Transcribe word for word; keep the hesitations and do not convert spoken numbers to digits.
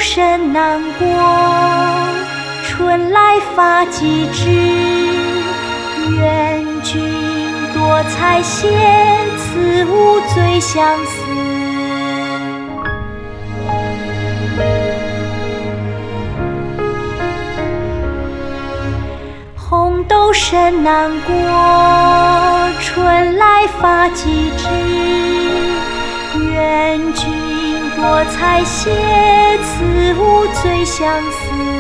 深南国，春来发髻枝。愿君多采撷，此物最相思。红豆深南国，春来发髻枝。愿君多采撷，此物最相思。